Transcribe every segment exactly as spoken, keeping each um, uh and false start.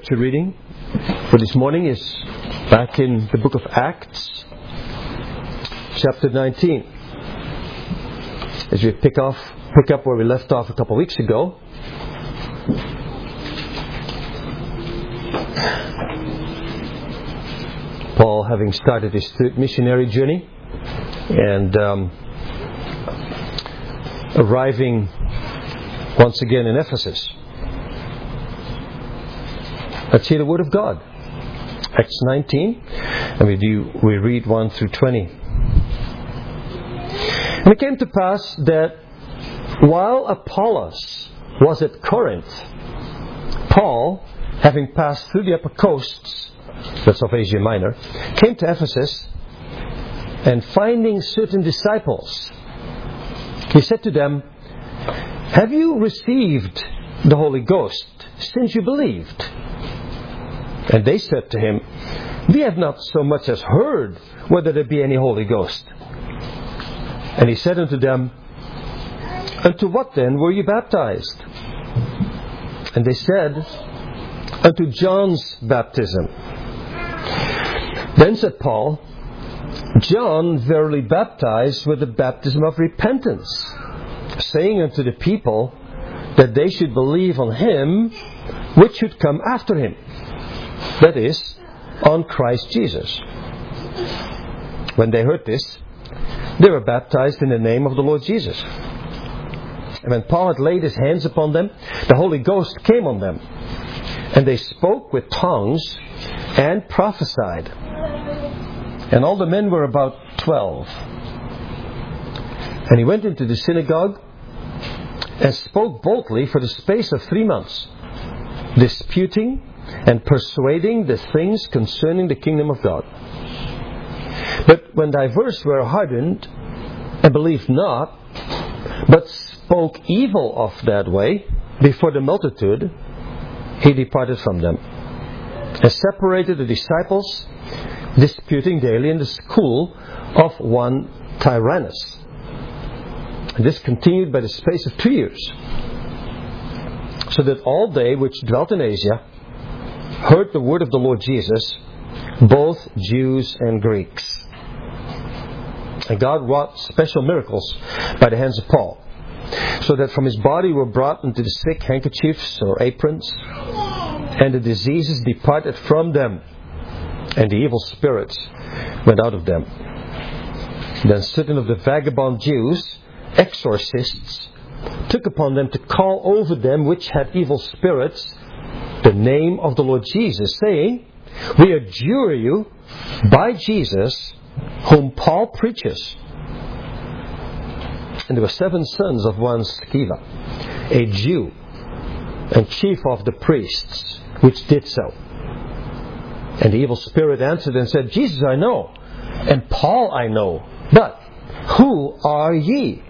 scripture reading for this morning is back in the book of Acts, chapter nineteen. As we pick off, pick up where we left off a couple of weeks ago. Paul having started his third missionary journey and um, arriving once again in Ephesus. Let's hear the word of God. Acts nineteen, and we do we read one through twenty. And it came to pass that while Apollos was at Corinth, Paul, having passed through the upper coasts, that's of Asia Minor, came to Ephesus, and finding certain disciples, he said to them, "Have you received the Holy Ghost since you believed?" And they said to him, "We have not so much as heard whether there be any Holy Ghost." And he said unto them, "Unto what then were you baptized?" And they said, "Unto John's baptism." Then said Paul, "John verily baptized with the baptism of repentance, saying unto the people that they should believe on him which should come after him, that is, on Christ Jesus." When they heard this, they were baptized in the name of the Lord Jesus. And when Paul had laid his hands upon them, the Holy Ghost came on them, and they spoke with tongues and prophesied. And all the men were about twelve. And he went into the synagogue and spoke boldly for the space of three months, disputing and persuading the things concerning the kingdom of God. But when divers were hardened and believed not, but spoke evil of that way before the multitude, he departed from them, and separated the disciples, disputing daily in the school of one Tyrannus. And this continued by the space of two years, so that all they which dwelt in Asia heard the word of the Lord Jesus, both Jews and Greeks. And God wrought special miracles by the hands of Paul, so that from his body were brought unto the sick handkerchiefs or aprons, and the diseases departed from them, and the evil spirits went out of them. Then certain of the vagabond Jews, exorcists, took upon them to call over them which had evil spirits the name of the Lord Jesus, saying, "We adjure you by Jesus, whom Paul preaches." And there were seven sons of one Sceva, a Jew, and chief of the priests, which did so. And the evil spirit answered and said, "Jesus I know, and Paul I know, but who are ye?"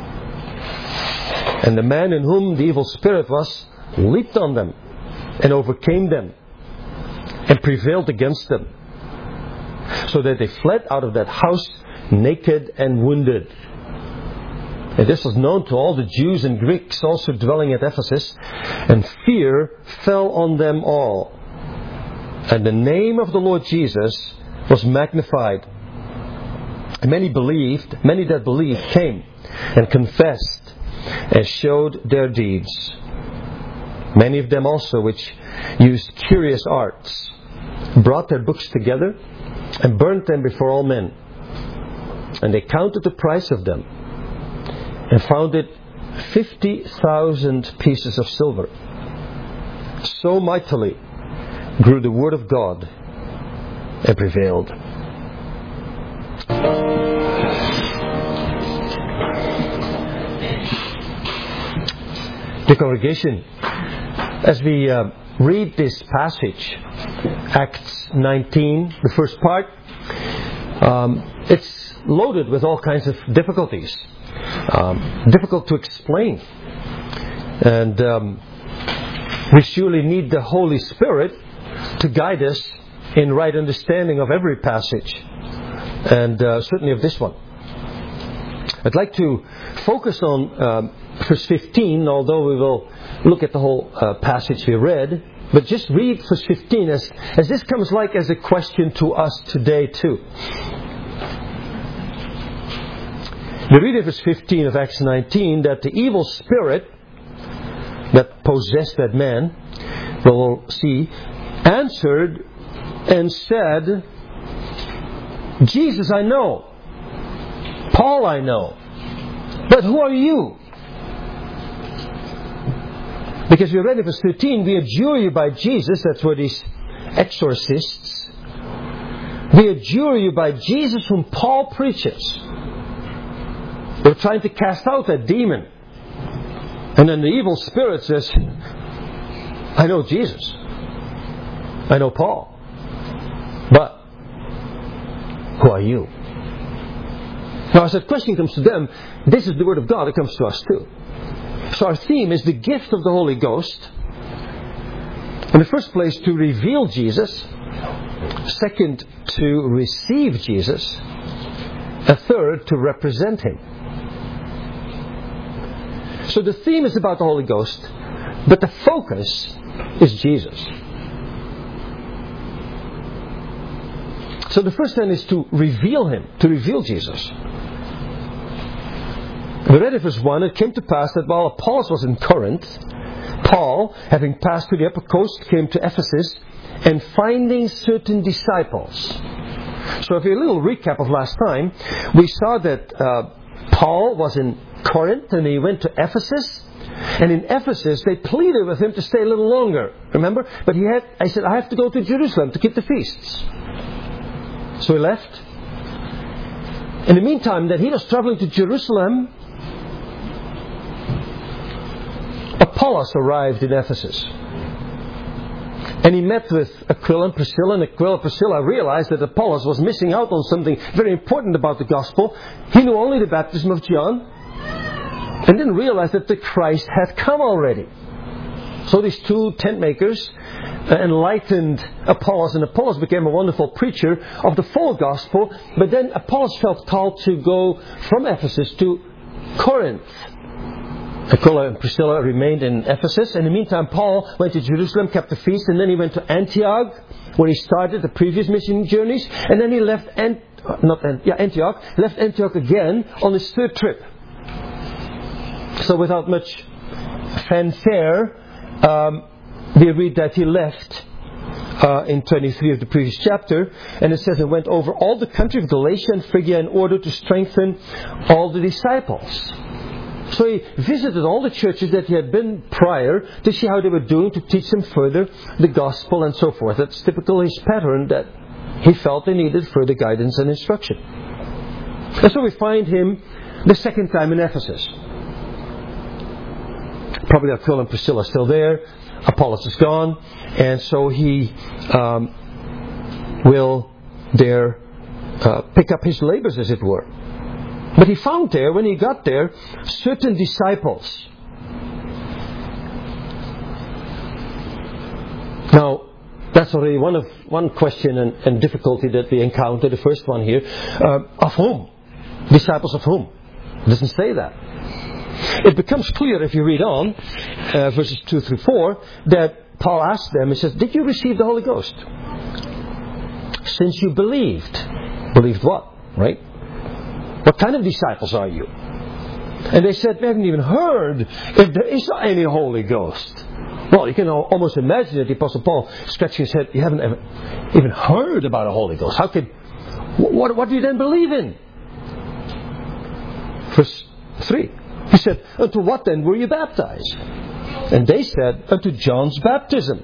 And the man in whom the evil spirit was leaped on them, and overcame them, and prevailed against them, so that they fled out of that house naked and wounded. And this was known to all the Jews and Greeks also dwelling at Ephesus, and fear fell on them all. And the name of the Lord Jesus was magnified. And many believed, many that believed came and confessed and showed their deeds. Many of them also which used curious arts brought their books together and burnt them before all men. And they counted the price of them, and found it fifty thousand pieces of silver. So mightily grew the word of God and prevailed. The congregation, as we uh, read this passage, Acts nineteen, the first part, um, it's loaded with all kinds of difficulties. Um, difficult to explain. And um, we surely need the Holy Spirit to guide us in right understanding of every passage, and uh, certainly of this one. I'd like to focus on um, verse fifteen, although we will look at the whole uh, passage we read. But just read verse fifteen as, as this comes like as a question to us today too. We read in verse fifteen of Acts nineteen that the evil spirit that possessed that man, we'll see, answered and said, Jesus I know, Paul I know, but who are you? Because we read in verse thirteen, we adjure you by Jesus, that's where these exorcists, we adjure you by Jesus whom Paul preaches. They're trying to cast out that demon. And then the evil spirit says, I know Jesus. I know Paul. But who are you? Now as that question comes to them, this is the Word of God, it comes to us too. So our theme is the gift of the Holy Ghost. In the first place, to reveal Jesus. Second, to receive Jesus. A third, to represent Him. So the theme is about the Holy Ghost, but the focus is Jesus. So the first thing is to reveal Him, to reveal Jesus. We read in verse one, it came to pass that while Apollos was in Corinth, Paul, having passed through the upper coast, came to Ephesus, and finding certain disciples. So if you a little recap of last time, we saw that uh, Paul was in Corinth and he went to Ephesus. And in Ephesus, they pleaded with him to stay a little longer. Remember? But he had, I said, I have to go to Jerusalem to keep the feasts. So he left. In the meantime, that he was traveling to Jerusalem, Apollos arrived in Ephesus. And he met with Aquila and Priscilla, and Aquila and Priscilla realized that Apollos was missing out on something very important about the gospel. He knew only the baptism of John, and didn't realize that the Christ had come already. So these two tent makers enlightened Apollos, and Apollos became a wonderful preacher of the full gospel. But then Apollos felt called to go from Ephesus to Corinth. Aquila and Priscilla remained in Ephesus. In the meantime, Paul went to Jerusalem, kept the feast, and then he went to Antioch, where he started the previous mission journeys. And then he left Ant- not Ant- yeah, Antioch, left Antioch again on his third trip. So without much fanfare, um, we read that he left uh, in twenty-three of the previous chapter, and it says he went over all the country of Galatia and Phrygia in order to strengthen all the disciples. So he visited all the churches that he had been prior to see how they were doing, to teach them further the gospel and so forth. That's typical his pattern, that he felt they needed further guidance and instruction. And so we find him the second time in Ephesus. Probably Aquila and Priscilla still there. Apollos is gone. And so he um, will there uh, pick up his labors, as it were. But he found there, when he got there, certain disciples. Now, that's already one of one question and, and difficulty that we encounter, the first one here. Uh, of whom? Disciples of whom? It doesn't say that. It becomes clear if you read on, uh, verses two through four, that Paul asked them, he says, did you receive the Holy Ghost? Since you believed. Believed what? Right? What kind of disciples are you? And they said, we haven't even heard if there is any Holy Ghost. Well, you can almost imagine that the Apostle Paul scratching his head, you haven't ever even heard about a Holy Ghost. How could, what, what do you then believe in? Verse three. He said, unto what then were you baptized? And they said, unto John's baptism.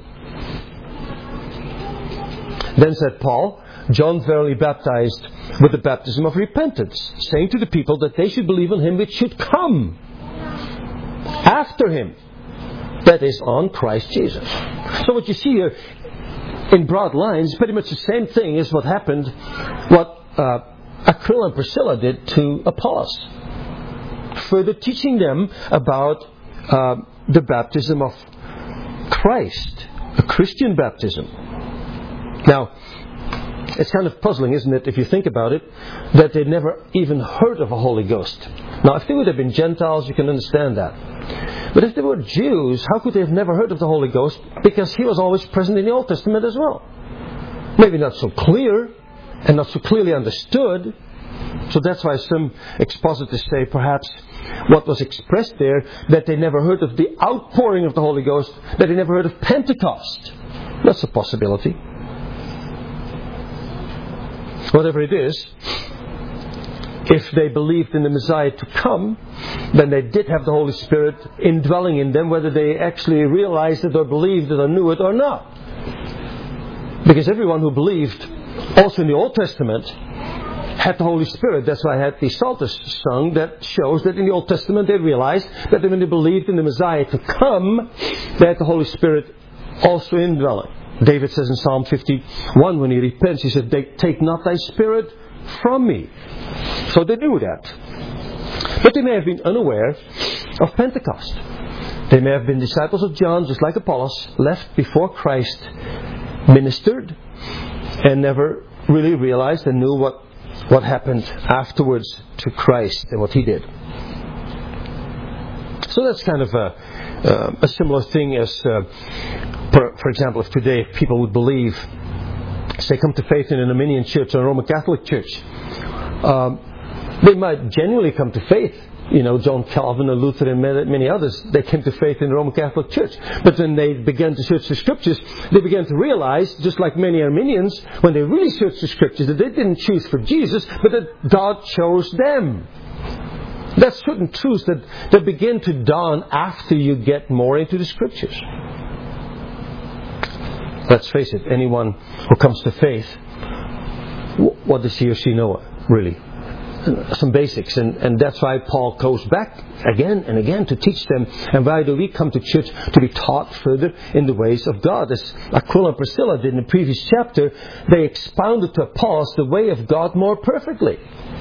Then said Paul, John verily baptized with the baptism of repentance, saying to the people that they should believe on him which should come after him, that is, on Christ Jesus. So what you see here, in broad lines, pretty much the same thing as what happened, what uh, Aquila and Priscilla did to Apollos. Further teaching them about uh, the baptism of Christ, a Christian baptism. Now, it's kind of puzzling, isn't it, if you think about it, that they never even heard of a Holy Ghost. Now, if they would have been Gentiles, you can understand that. But if they were Jews, how could they have never heard of the Holy Ghost? Because He was always present in the Old Testament as well. Maybe not so clear and not so clearly understood. So that's why some expositors say perhaps what was expressed there, that they never heard of the outpouring of the Holy Ghost, that they never heard of Pentecost. That's a possibility. Whatever it is, if they believed in the Messiah to come, then they did have the Holy Spirit indwelling in them, whether they actually realized it or believed it or knew it or not. Because everyone who believed, also in the Old Testament, had the Holy Spirit. That's why I had the Psalters sung that shows that in the Old Testament they realized that when they believed in the Messiah to come, they had the Holy Spirit also indwelling. David says in Psalm fifty-one, when he repents, he said, "Take not thy Spirit from me." So they knew that. But they may have been unaware of Pentecost. They may have been disciples of John, just like Apollos, left before Christ ministered and never really realized and knew what, what happened afterwards to Christ and what He did. So that's kind of a, uh, a similar thing as, uh, for, for example, if today people would believe, say, come to faith in an Arminian church or a Roman Catholic church, um, they might genuinely come to faith. You know, John Calvin and Luther and many others, they came to faith in the Roman Catholic Church. But when they began to search the Scriptures, they began to realize, just like many Arminians, when they really searched the Scriptures, that they didn't choose for Jesus, but that God chose them. That's certain truths that, that begin to dawn after you get more into the Scriptures. Let's face it, anyone who comes to faith, what does he or she know, really? Some basics, and, and that's why Paul goes back again and again to teach them. And why do we come to church? To be taught further in the ways of God. As Aquila and Priscilla did in the previous chapter, they expounded to Apollos the way of God more perfectly.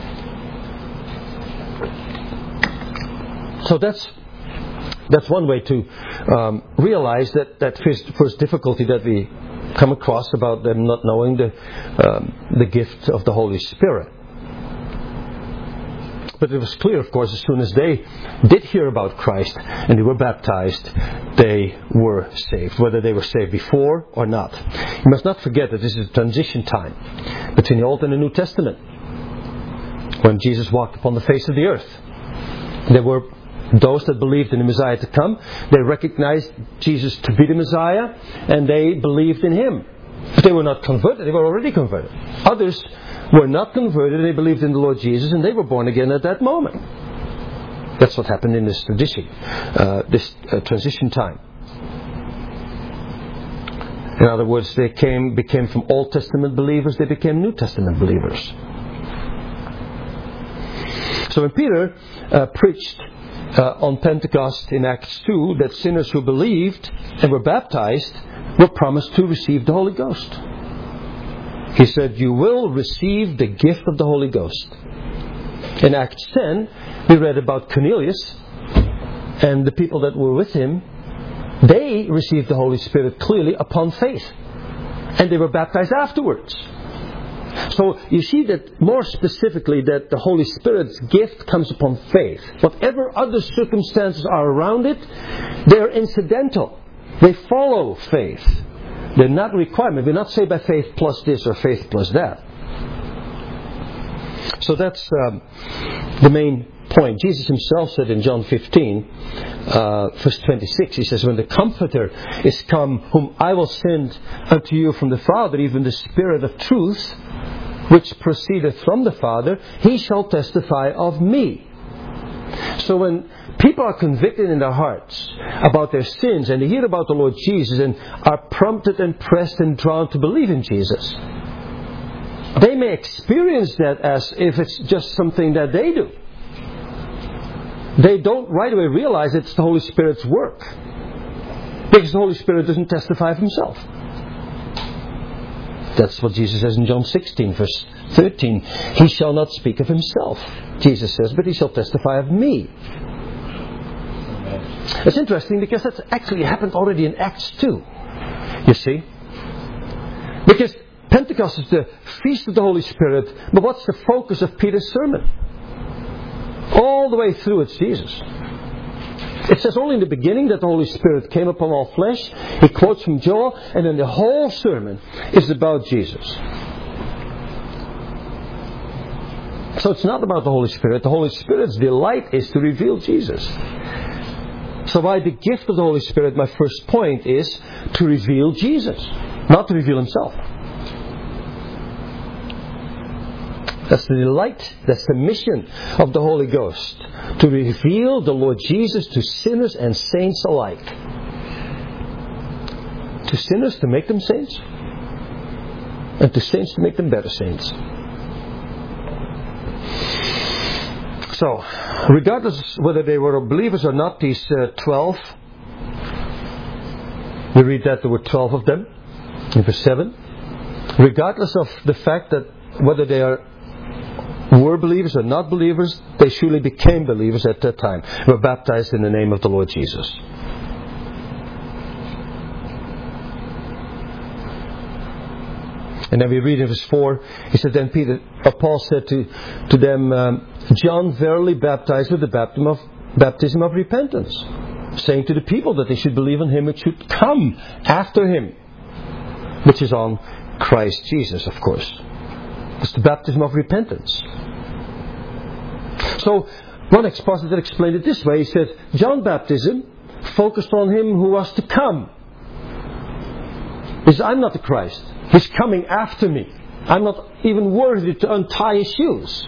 So that's that's one way to um, realize that that first, first difficulty that we come across about them not knowing the um, the gift of the Holy Spirit. But it was clear, of course, as soon as they did hear about Christ and they were baptized, they were saved, whether they were saved before or not. You must not forget that this is a transition time between the Old and the New Testament. When Jesus walked upon the face of the earth, there were those that believed in the Messiah to come. They recognized Jesus to be the Messiah, and they believed in Him. But they were not converted, they were already converted. Others were not converted, they believed in the Lord Jesus, and they were born again at that moment. That's what happened in this tradition, uh, this uh, transition time. In other words, they came, became from Old Testament believers, they became New Testament believers. So when Peter uh, preached uh, on Pentecost in Acts two, that sinners who believed and were baptized were promised to receive the Holy Ghost. He said, "You will receive the gift of the Holy Ghost." In Acts ten, we read about Cornelius and the people that were with him. They received the Holy Spirit clearly upon faith. And they were baptized afterwards. So you see that more specifically that the Holy Spirit's gift comes upon faith. Whatever other circumstances are around it, they're incidental. They follow faith. They're not requirement. We're not saved by faith plus this or faith plus that. So that's um, the main point. Jesus Himself said in John fifteen, uh, verse twenty-six, He says, "When the Comforter is come, whom I will send unto you from the Father, even the Spirit of truth, which proceedeth from the Father, He shall testify of me." So when people are convicted in their hearts about their sins and they hear about the Lord Jesus and are prompted and pressed and drawn to believe in Jesus, they may experience that as if it's just something that they do. They don't right away realize it's the Holy Spirit's work, because the Holy Spirit doesn't testify of Himself. That's what Jesus says in John sixteen, verse thirteen. "He shall not speak of Himself," Jesus says, "but He shall testify of me." It's interesting because that's actually happened already in Acts two. You see? Because Pentecost is the feast of the Holy Spirit, but what's the focus of Peter's sermon? All the way through it's Jesus. It says only in the beginning that the Holy Spirit came upon all flesh. He quotes from Joel, and then the whole sermon is about Jesus. So it's not about the Holy Spirit. The Holy Spirit's delight is to reveal Jesus. So by the gift of the Holy Spirit, my first point is to reveal Jesus, not to reveal Himself. That's the delight, that's the mission of the Holy Ghost, to reveal the Lord Jesus to sinners and saints alike. To sinners to make them saints, and to saints to make them better saints. So, regardless whether they were believers or not, these uh, twelve, we read that there were twelve of them in verse seven. Regardless of the fact that whether they are were believers or not believers, they surely became believers at that time. They were baptized in the name of the Lord Jesus. And then we read in verse four, he said, then Peter, uh, Paul said to, to them, um, John verily baptized with the baptism of, baptism of repentance, saying to the people that they should believe on Him which should come after Him, which is on Christ Jesus, of course. It's the baptism of repentance. So, one expositor explained it this way. He said, John's baptism focused on Him who was to come. He said, I'm not the Christ. He's coming after me. I'm not even worthy to untie His shoes.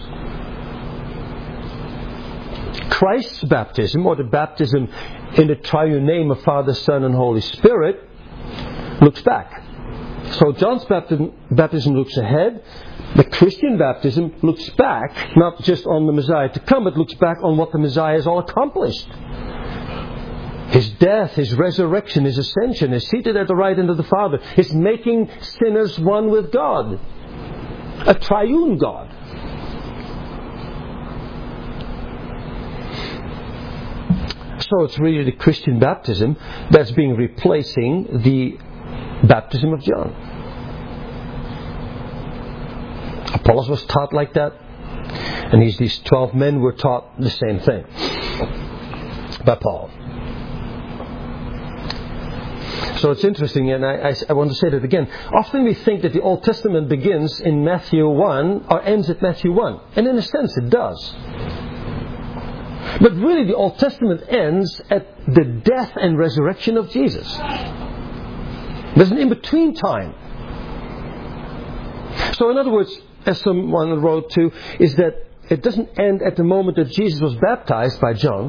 Christ's baptism, or the baptism in the triune name of Father, Son, and Holy Spirit, looks back. So John's baptism, baptism looks ahead. The Christian baptism looks back, not just on the Messiah to come, but looks back on what the Messiah has all accomplished. His death, His resurrection, His ascension, His seated at the right hand of the Father, His making sinners one with God. A triune God. So it's really the Christian baptism that's being replacing the baptism of John. Apollos was taught like that, and these, these twelve men were taught the same thing by Paul. So it's interesting, and I, I, I want to say that again. Often we think that the Old Testament begins in Matthew one or ends at Matthew one, and in a sense it does. But really the Old Testament ends at the death and resurrection of Jesus. There's an in-between time. So in other words, as someone wrote too, is that it doesn't end at the moment that Jesus was baptized by John.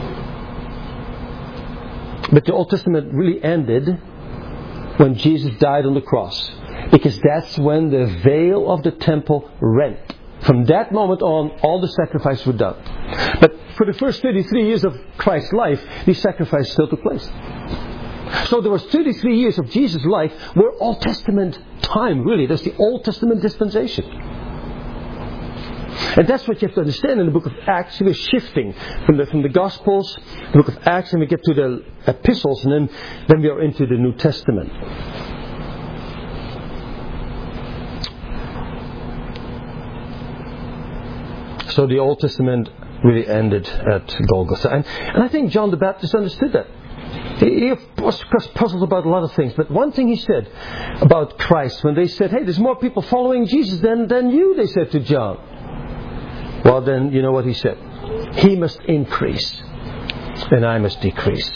But the Old Testament really ended when Jesus died on the cross. Because that's when the veil of the temple rent. From that moment on, all the sacrifices were done. But for the first thirty-three years of Christ's life, these sacrifices still took place. So there was thirty-three years of Jesus' life were Old Testament time, really. That's the Old Testament dispensation. And that's what you have to understand in the book of Acts. We're shifting from the, from the Gospels, the book of Acts, and we get to the epistles, and then, then we are into the New Testament. So the Old Testament really ended at Golgotha. And, and I think John the Baptist understood that. He was puzzled about a lot of things, but one thing he said about Christ, when they said, hey, there's more people following Jesus than, than you, they said to John. Well, then, you know what he said? He must increase, and I must decrease.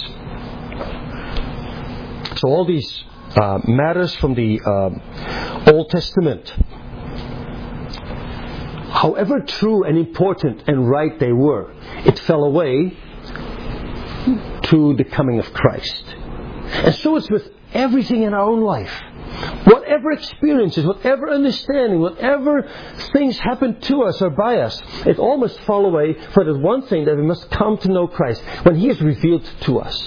So all these uh, matters from the uh, Old Testament, however true and important and right they were, it fell away to the coming of Christ. And so it's with everything in our own life. Whatever experiences, whatever understanding, whatever things happen to us or by us, it all must fall away for the one thing that we must come to know Christ when He is revealed to us.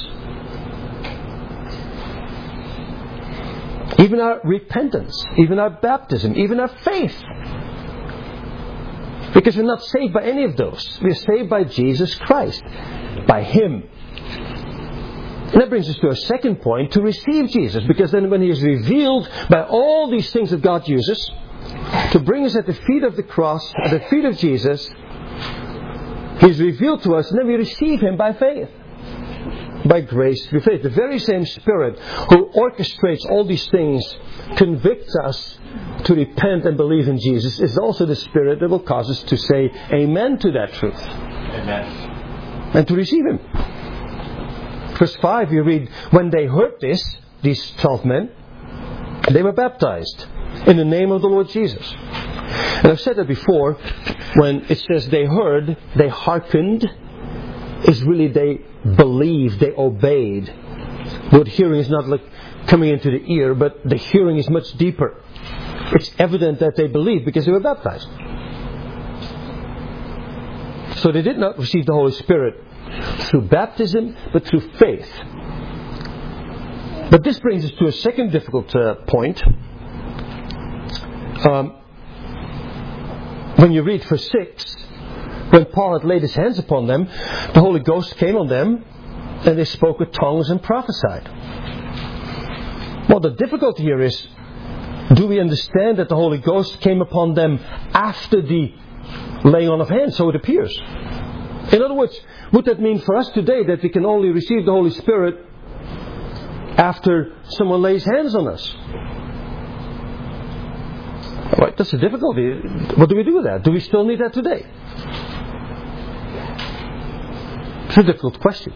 Even our repentance, even our baptism, even our faith. Because we're not saved by any of those. We're saved by Jesus Christ. By Him. And that brings us to our second point, to receive Jesus. Because then when He is revealed by all these things that God uses, to bring us at the feet of the cross, at the feet of Jesus, He's revealed to us, and then we receive Him by faith. By grace through faith. The very same Spirit who orchestrates all these things, convicts us to repent and believe in Jesus, is also the Spirit that will cause us to say amen to that truth. Amen. And to receive Him. Verse five, you read, when they heard this, these twelve men, they were baptized in the name of the Lord Jesus. And I've said that before, when it says they heard, they hearkened, is really they believed, they obeyed. The word hearing is not like coming into the ear, but the hearing is much deeper. It's evident that they believed because they were baptized. So they did not receive the Holy Spirit through baptism, but through faith. But this brings us to a second difficult uh, point. Um, when you read verse six, when Paul had laid his hands upon them, the Holy Ghost came on them, and they spoke with tongues and prophesied. Well, the difficulty here is, do we understand that the Holy Ghost came upon them after the laying on of hands? So it appears. In other words, would that mean for us today that we can only receive the Holy Spirit after someone lays hands on us? Right, that's a difficulty. What do we do with that? Do we still need that today? It's a difficult question.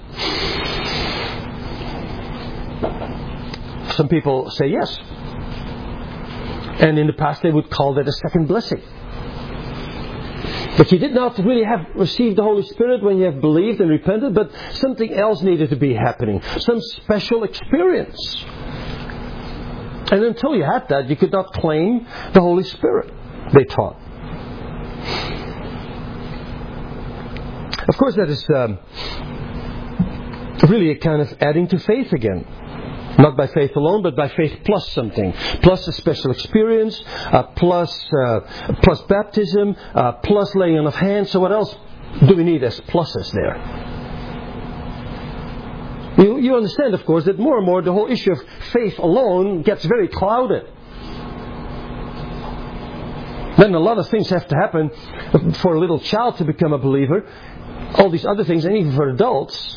Some people say yes. And in the past they would call that a second blessing. But you did not really have received the Holy Spirit when you have believed and repented, but something else needed to be happening. Some special experience. And until you had that, you could not claim the Holy Spirit, they taught. Of course, that is um, really a kind of adding to faith again. Not by faith alone, but by faith plus something. Plus a special experience, uh, plus, uh, plus baptism, uh, plus laying on of hands. So what else do we need as pluses there? You, you understand, of course, that more and more the whole issue of faith alone gets very clouded. Then a lot of things have to happen for a little child to become a believer. All these other things, and even for adults.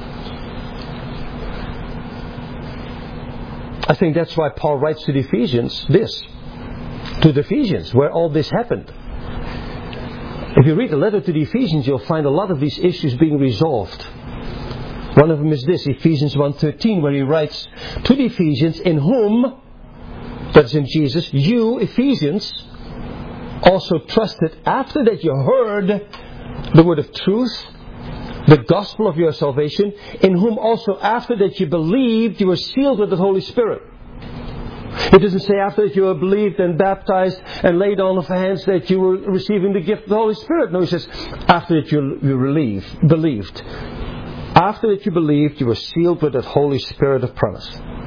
I think that's why Paul writes to the Ephesians this. To the Ephesians, where all this happened. If you read the letter to the Ephesians, you'll find a lot of these issues being resolved. One of them is this, Ephesians one thirteen, where he writes to the Ephesians, in whom, that's in Jesus, you, Ephesians, also trusted after that you heard the word of truth, the gospel of your salvation, in whom also after that you believed, you were sealed with the Holy Spirit. It doesn't say after that you were believed and baptized and laid on of hands that you were receiving the gift of the Holy Spirit. No, it says after that you, you relieved, believed. After that you believed, you were sealed with that Holy Spirit of promise.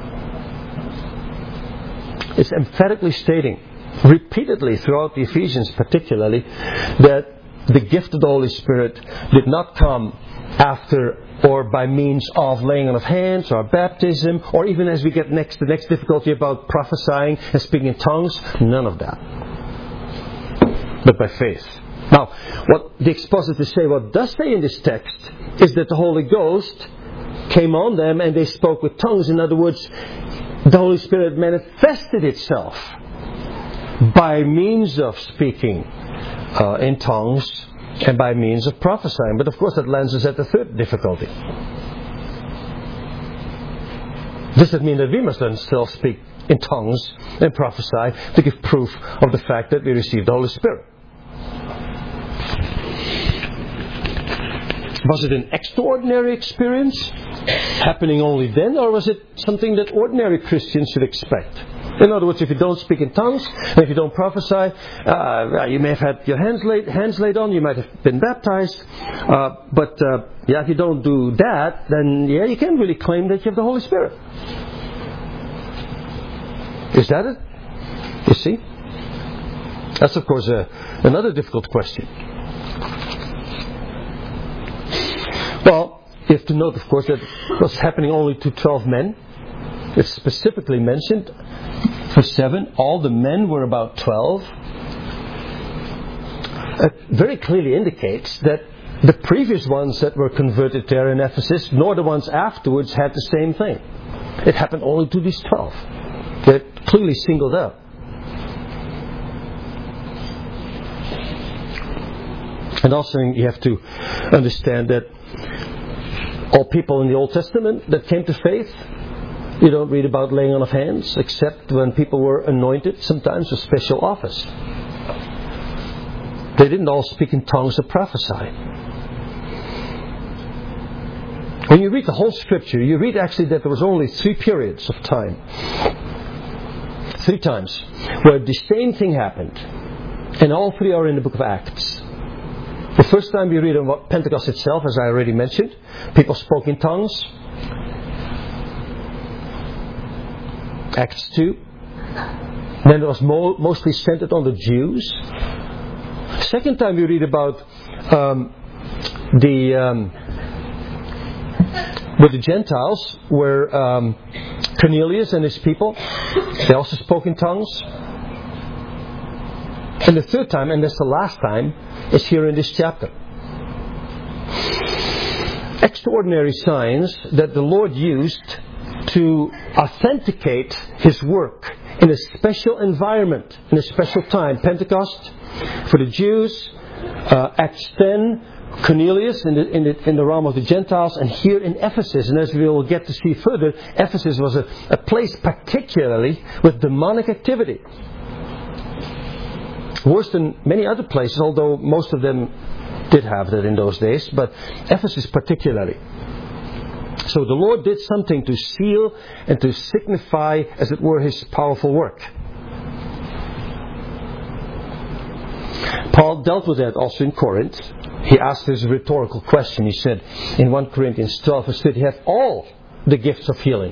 It's emphatically stating, repeatedly throughout the Ephesians particularly, that the gift of the Holy Spirit did not come after or by means of laying on of hands or baptism, or even as we get next the next difficulty about prophesying and speaking in tongues. None of that. But by faith. Now, what the expositors say, what does say in this text, is that the Holy Ghost came on them and they spoke with tongues. In other words, the Holy Spirit manifested itself by means of speaking uh, in tongues and by means of prophesying. But of course that lands us at the third difficulty. Does that mean that we must then still speak in tongues and prophesy to give proof of the fact that we received the Holy Spirit? Was it an extraordinary experience happening only then, or was it something that ordinary Christians should expect? In other words, if you don't speak in tongues, and if you don't prophesy, uh, you may have had your hands laid, hands laid on, you might have been baptized, uh, but uh, yeah, if you don't do that, then yeah, you can't really claim that you have the Holy Spirit. Is that it? You see? That's of course a, another difficult question. Well, you have to note, of course, that it was happening only to twelve men. It's specifically mentioned. Verse seven, all the men were about twelve. It very clearly indicates that the previous ones that were converted there in Ephesus, nor the ones afterwards had the same thing. It happened only to these twelve. They're clearly singled out. And also you have to understand that all people in the Old Testament that came to faith, you don't read about laying on of hands, except when people were anointed, sometimes with special office. They didn't all speak in tongues or prophesy. When you read the whole Scripture, you read actually that there was only three periods of time. Three times where the same thing happened. And all three are in the book of Acts. The first time we read about Pentecost itself, as I already mentioned, people spoke in tongues. Acts two. Then it was mo- mostly centered on the Jews. Second time we read about um, the um, with the Gentiles, where um, Cornelius and his people, they also spoke in tongues. And the third time, and that's the last time, is here in this chapter. Extraordinary signs that the Lord used to authenticate His work in a special environment, in a special time. Pentecost for the Jews, uh, Acts ten, Cornelius in the, in, the, in the realm of the Gentiles, and here in Ephesus. And as we will get to see further, Ephesus was a, a place particularly with demonic activity. Worse than many other places, although most of them did have that in those days, but Ephesus particularly. So the Lord did something to seal and to signify, as it were, His powerful work. Paul dealt with that also in Corinth. He asked this rhetorical question. He said in First Corinthians twelve, verse thirty, have all the gifts of healing?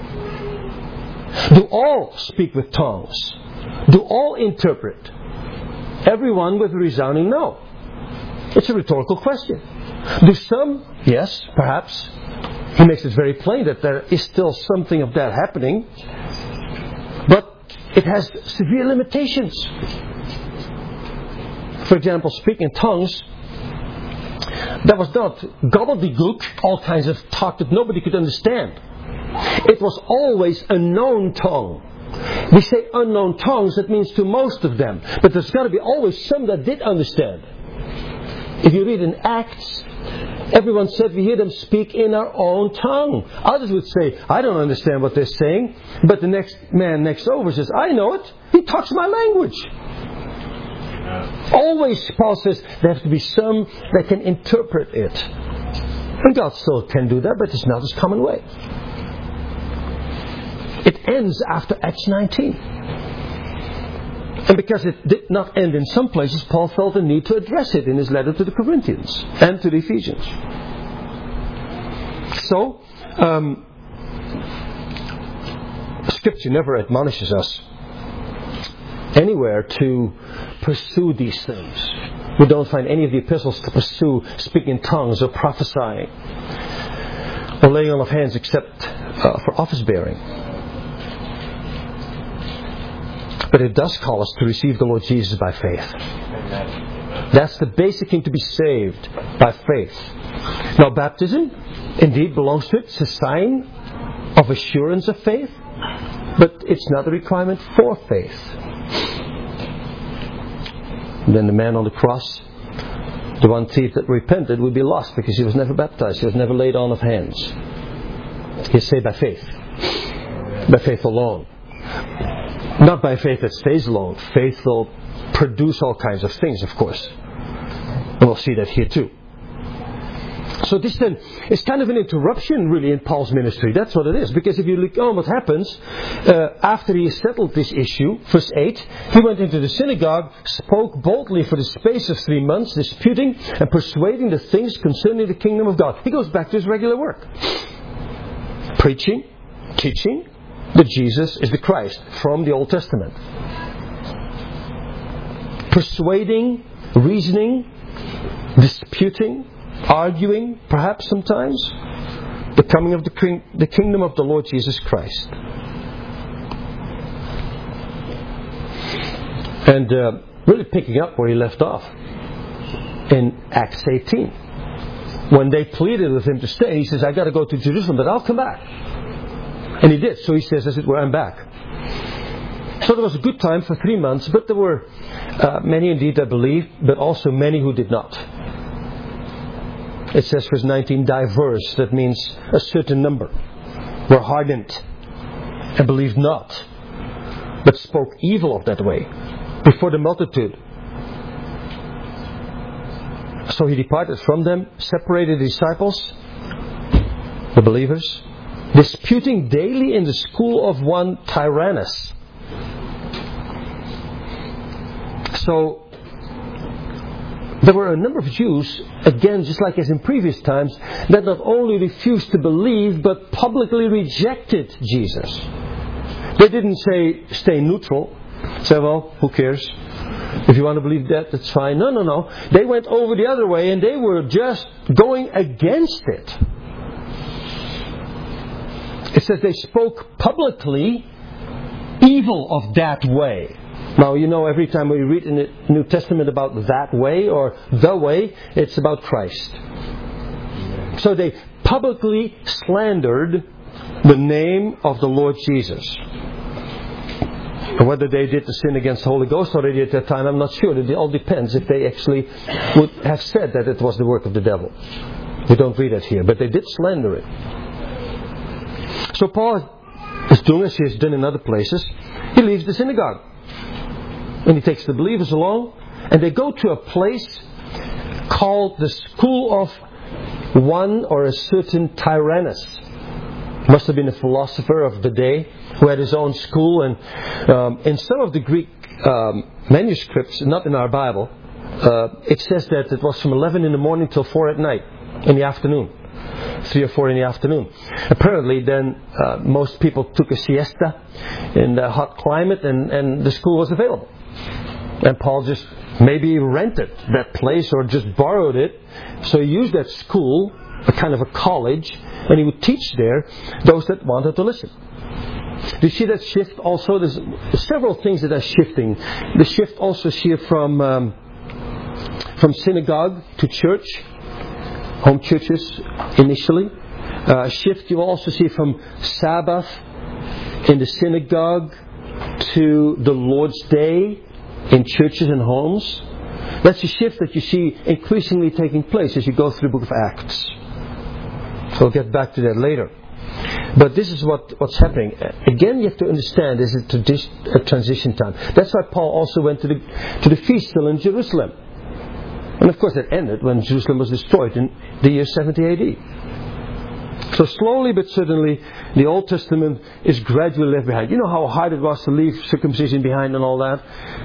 Do all speak with tongues? Do all interpret? Everyone with a resounding no. It's a rhetorical question. Do some? Yes, perhaps. He makes it very plain that there is still something of that happening, but it has severe limitations. For example, speaking in tongues, that was not gobbledygook, all kinds of talk that nobody could understand. It was always a known tongue. We say unknown tongues, that means to most of them. But there's got to be always some that did understand. If you read in Acts, everyone said we hear them speak in our own tongue. Others would say, I don't understand what they're saying. But the next man next over says, I know it. He talks my language. Always, Paul says, there has to be some that can interpret it. And God still can do that, but it's not His common way. It ends after Acts nineteen. And because it did not end in some places, Paul felt the need to address it in his letter to the Corinthians and to the Ephesians. So, um, Scripture never admonishes us anywhere to pursue these things. We don't find any of the epistles to pursue speaking in tongues or prophesying or laying on of hands except uh, for office bearing. But it does call us to receive the Lord Jesus by faith. That's the basic thing, to be saved by faith. Now, baptism indeed belongs to it. It's a sign of assurance of faith, but it's not a requirement for faith. And then the man on the cross, the one thief that repented, would be lost because he was never baptized. He was never laid on of hands. He's saved by faith. By faith alone. Not by faith that stays alone. Faith will produce all kinds of things, of course. And we'll see that here too. So this then is kind of an interruption really in Paul's ministry. That's what it is. Because if you look on what happens, uh, after he settled this issue, verse eight, he went into the synagogue, spoke boldly for the space of three months, disputing and persuading the things concerning the kingdom of God. He goes back to his regular work. Preaching, teaching that Jesus is the Christ from the Old Testament. Persuading, reasoning, disputing, arguing, perhaps sometimes, the coming of the, king, the kingdom of the Lord Jesus Christ. And uh, really picking up where he left off in Acts eighteen. when they pleaded with him to stay, he says, I got to go to Jerusalem, but I'll come back. And he did. So he says, as it were, I'm back. So there was a good time for three months, but there were uh, many indeed that believed, but also many who did not. It says, verse nineteen, diverse. That means a certain number were hardened and believed not, but spoke evil of that way before the multitude. So he departed from them, separated the disciples, the believers, disputing daily in the school of one Tyrannus. So there were a number of Jews, again, just like as in previous times, that not only refused to believe, but publicly rejected Jesus. They didn't say, stay neutral. Say, well, who cares? If you want to believe that, that's fine. No, no, no. They went over the other way and they were just going against it. It says they spoke publicly evil of that way. Now, you know, every time we read in the New Testament about that way or the way, it's about Christ. So they publicly slandered the name of the Lord Jesus. And whether they did the sin against the Holy Ghost already at that time, I'm not sure. It all depends if they actually would have said that it was the work of the devil. We don't read it here, but they did slander it. So Paul is doing as he has done in other places. He leaves the synagogue. And he takes the believers along. And they go to a place called the school of one or a certain Tyrannus. Must have been a philosopher of the day who had his own school. And um, in some of the Greek um, manuscripts, not in our Bible, uh, it says that it was from eleven in the morning till four at night, in the afternoon. Three or four in the afternoon. Apparently then uh, most people took a siesta in the hot climate and, and the school was available. And Paul just maybe rented that place or just borrowed it. So he used that school, a kind of a college, and he would teach there those that wanted to listen. Do you see that shift also? There's several things that are shifting. The shift also here from um, from synagogue to church. Home churches initially. Uh, shift you also see from Sabbath in the synagogue to the Lord's Day in churches and homes. That's a shift that you see increasingly taking place as you go through the book of Acts. So we'll get back to that later. But this is what, what's happening. Again, you have to understand this is a transition time. That's why Paul also went to the to the feast still in Jerusalem. And of course that ended when Jerusalem was destroyed in the year seventy A D. So slowly but certainly the Old Testament is gradually left behind. You know how hard it was to leave circumcision behind and all that?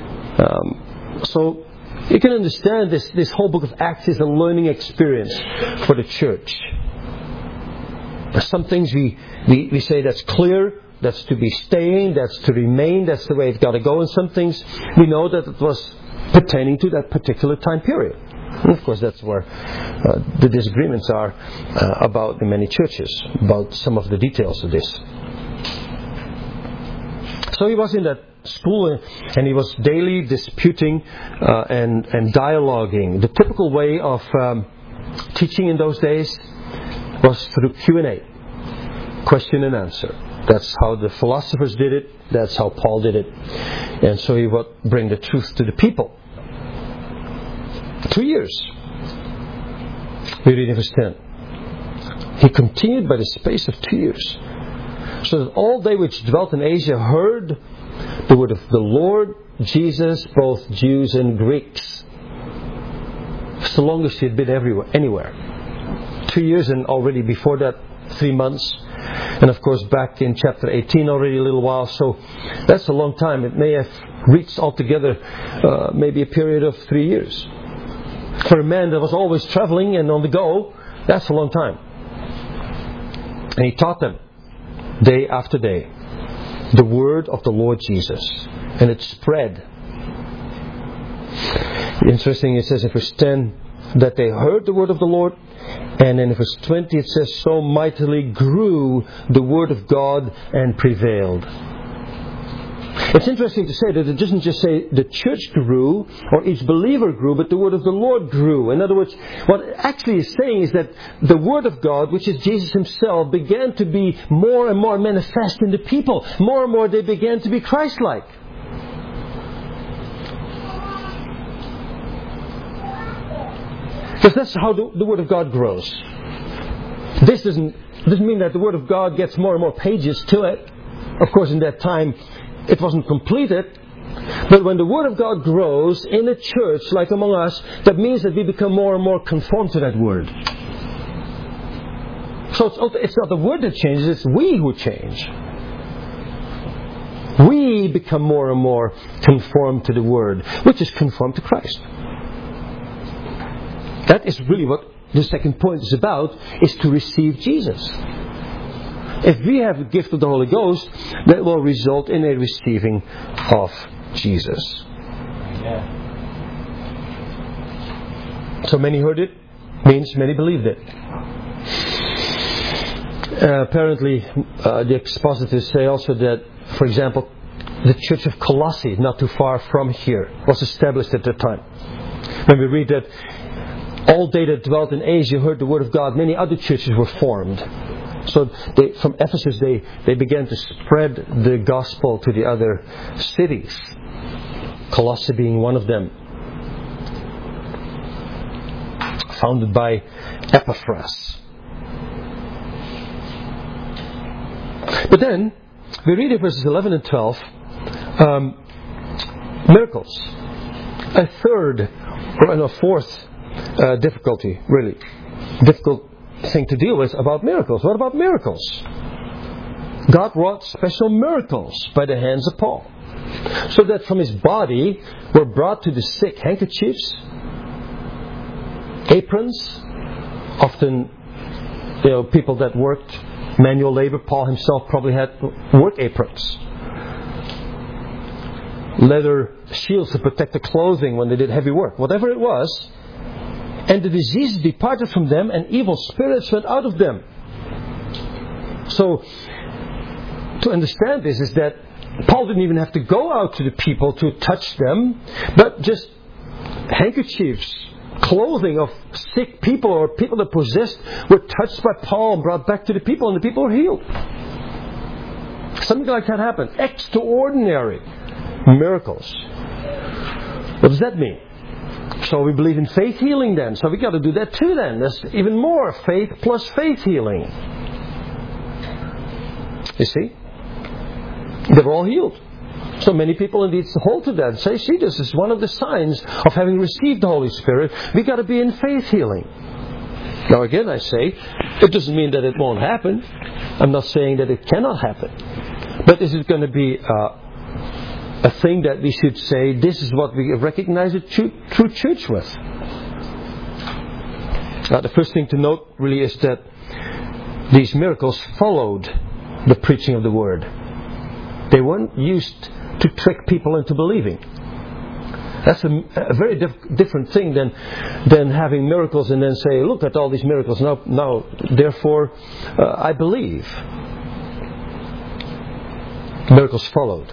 Um, so you can understand this, this whole book of Acts is a learning experience for the church. There's some things we, we, we say that's clear, that's to be staying, that's to remain, that's the way it's got to go. And some things we know that it was pertaining to that particular time period. And of course that's where uh, the disagreements are uh, about in many churches, about some of the details of this. So he was in that school and he was daily disputing uh, and, and dialoguing. The typical way of um, teaching in those days was through Q and A, question and answer. That's how the philosophers did it. That's how Paul did it. And so he would bring the truth to the people. Two years. We read in verse ten. He continued by the space of two years, so that all they which dwelt in Asia heard the word of the Lord Jesus, both Jews and Greeks. It's the longest he had been everywhere, anywhere. Two years, and already before that, three months. And of course back in chapter eighteen already a little while. So that's a long time. It may have reached altogether uh, maybe a period of three years. For a man that was always traveling and on the go, that's a long time. And he taught them day after day the word of the Lord Jesus. And it spread. Interesting, it says in verse ten that they heard the word of the Lord. And in verse twenty it says, so mightily grew the word of God and prevailed. It's interesting to say that it doesn't just say the church grew or each believer grew, but the word of the Lord grew. In other words, what it actually is saying is that the word of God, which is Jesus himself, began to be more and more manifest in the people. More and more they began to be Christ-like. Because that's how the, the word of God grows. This doesn't, doesn't mean that the word of God gets more and more pages to it. Of course, in that time, it wasn't completed. But when the Word of God grows in a church, like among us, that means that we become more and more conformed to that Word. So it's, it's not the Word that changes, it's we who change. We become more and more conformed to the Word, which is conformed to Christ. That is really what the second point is about, is to receive Jesus. If we have the gift of the Holy Ghost, that will result in a receiving of Jesus. Yeah. So many heard it, means many believed it. Uh, apparently, uh, the expositors say also that, for example, the church of Colossae, not too far from here, was established at that time. When we read that all they that dwelt in Asia heard the word of God, many other churches were formed. So they, from Ephesus they, they began to spread the gospel to the other cities. Colossae being one of them. Founded by Epaphras. But then, we read in verses eleven and twelve, um, miracles. A third, or a fourth uh, difficulty, really. Difficult thing to deal with about miracles. What about miracles? God wrought special miracles by the hands of Paul, so that from his body were brought to the sick handkerchiefs, aprons, often, you know, people that worked manual labor. Paul himself probably had work aprons, leather shields to protect the clothing when they did heavy work. Whatever it was. And the diseases departed from them, and evil spirits went out of them. So, to understand this is that Paul didn't even have to go out to the people to touch them, but just handkerchiefs, clothing of sick people or people that possessed were touched by Paul and brought back to the people, and the people were healed. Something like that happened. Extraordinary miracles. What does that mean? So we believe in faith healing then. So we got to do that too then. There's even more faith plus faith healing. You see? They were all healed. So many people indeed hold to that and say, see, this is one of the signs of having received the Holy Spirit. We got to be in faith healing. Now again I say, it doesn't mean that it won't happen. I'm not saying that it cannot happen. But is it going to be uh, a thing that we should say, this is what we recognize a true, true church with? Now, the first thing to note really is that these miracles followed the preaching of the Word. They weren't used to trick people into believing. That's a, a very diff- different thing than than having miracles and then say, look at all these miracles, now, now therefore uh, I believe. Miracles followed.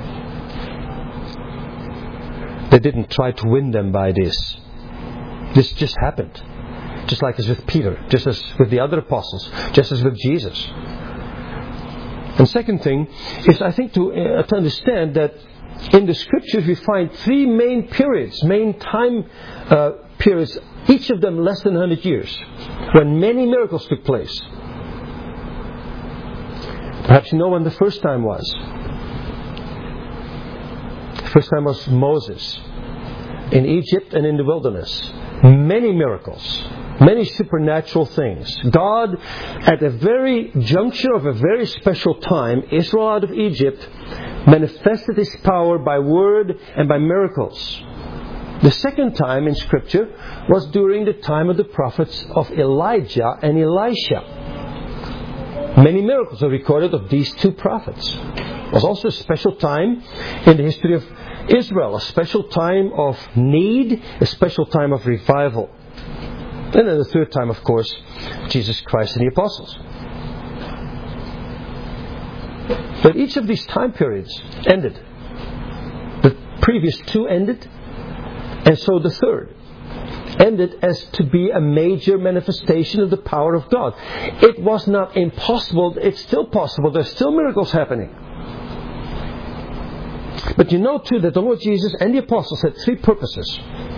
They didn't try to win them by this. This just happened. Just like as with Peter, just as with the other apostles, just as with Jesus. And second thing is, I think, to, uh, to understand that in the Scriptures we find three main periods, main time uh, periods, each of them less than one hundred years, when many miracles took place. Perhaps you know when the first time was. The first time was Moses in Egypt and in the wilderness. Many miracles. Many supernatural things. God, at a very juncture of a very special time, Israel out of Egypt, manifested His power by word and by miracles. The second time in Scripture was during the time of the prophets of Elijah and Elisha. Many miracles are recorded of these two prophets. It was also a special time in the history of Israel, a special time of need, a special time of revival. And then the third time, of course, Jesus Christ and the apostles. But each of these time periods ended. previous two ended, and so the third ended as to be a major manifestation of the power of God. It was not impossible, it's still possible, there's still miracles happening. But you know too that the Lord Jesus and the apostles had three purposes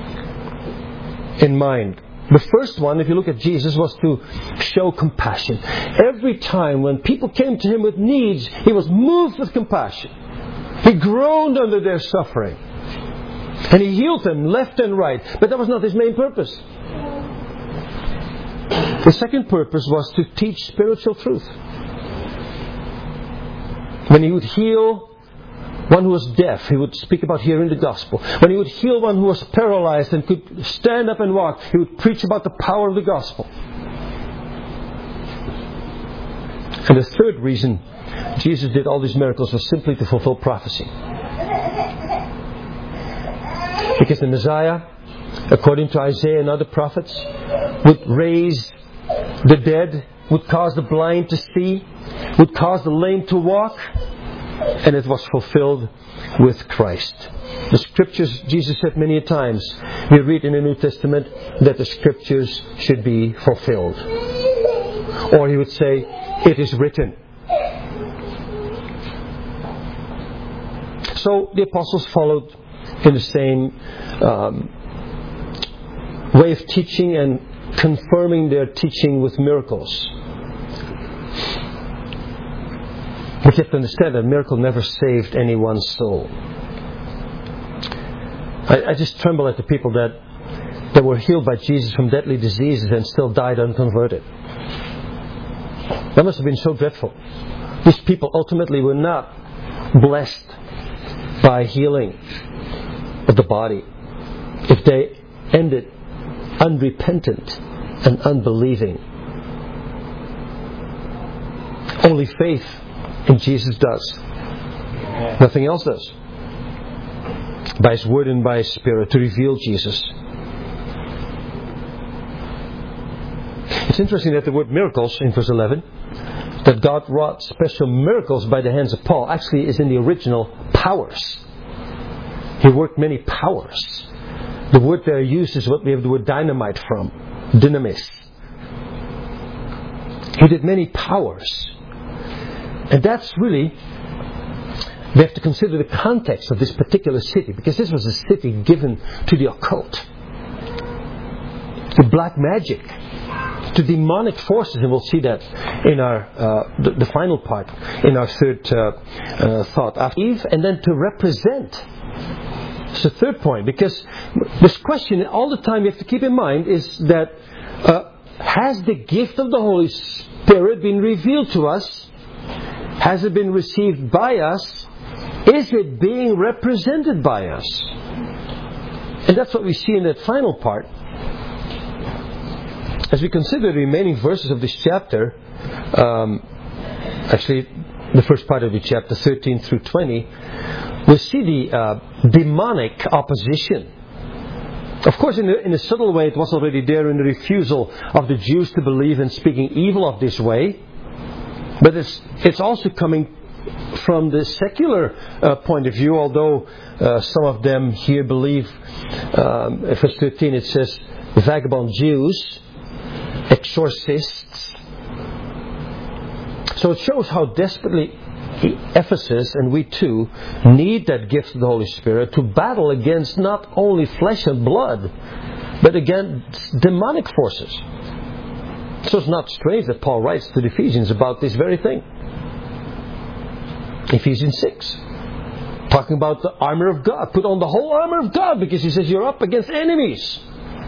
in mind. The first one, if you look at Jesus, was to show compassion. Every time when people came to Him with needs, He was moved with compassion. He groaned under their suffering. And He healed them left and right. But that was not His main purpose. The second purpose was to teach spiritual truth. When He would heal one who was deaf, He would speak about hearing the gospel. When He would heal one who was paralyzed and could stand up and walk, He would preach about the power of the gospel. And the third reason Jesus did all these miracles was simply to fulfill prophecy. Because the Messiah, according to Isaiah and other prophets, would raise the dead, would cause the blind to see, would cause the lame to walk, and it was fulfilled with Christ. The Scriptures, Jesus said many times, we read in the New Testament that the Scriptures should be fulfilled. Or He would say, it is written. So the apostles followed in the same um, way of teaching and confirming their teaching with miracles. But you have to understand that a miracle never saved anyone's soul. I, I just tremble at the people that, that were healed by Jesus from deadly diseases and still died unconverted. That must have been so dreadful. These people ultimately were not blessed by healing of the body if they ended unrepentant and unbelieving. Only faith in Jesus does. Nothing else does. By His Word and by His Spirit to reveal Jesus. It's interesting that the word miracles in verse eleven, that God wrought special miracles by the hands of Paul, actually is in the original powers. He worked many powers. The word there used is what we have the word dynamite from. Dynamis. He did many powers. And that's really, we have to consider the context of this particular city, because this was a city given to the occult, to black magic, to demonic forces, and we'll see that in our uh, the, the final part, in our third uh, uh, thought after Eve, and then to represent. It's the third point, because this question all the time you have to keep in mind is that uh, has the gift of the Holy Spirit been revealed to us? Has it been received by us? Is it being represented by us? And that's what we see in that final part. As we consider the remaining verses of this chapter, um, actually the first part of the chapter, thirteen through twenty, we see the uh, demonic opposition. Of course, in a, in a subtle way, it was already there in the refusal of the Jews to believe in speaking evil of this way. But it's, it's also coming from the secular uh, point of view, although uh, some of them here believe, um, in verse thirteen it says, vagabond Jews, exorcists. So it shows how desperately Ephesus and we too need that gift of the Holy Spirit to battle against not only flesh and blood, but against demonic forces. So it's not strange that Paul writes to the Ephesians about this very thing. Ephesians six, talking about the armour of God. Put on the whole armour of God, because he says you're up against enemies.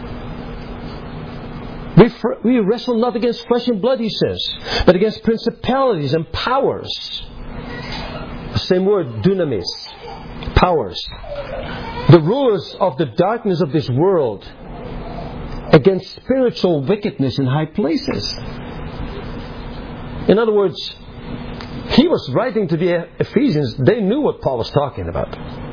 We, fr- we wrestle not against flesh and blood, he says, but against principalities and powers. The same word, dunamis, powers. The rulers of the darkness of this world, against spiritual wickedness in high places. In other words, he was writing to the Ephesians, they knew what Paul was talking about.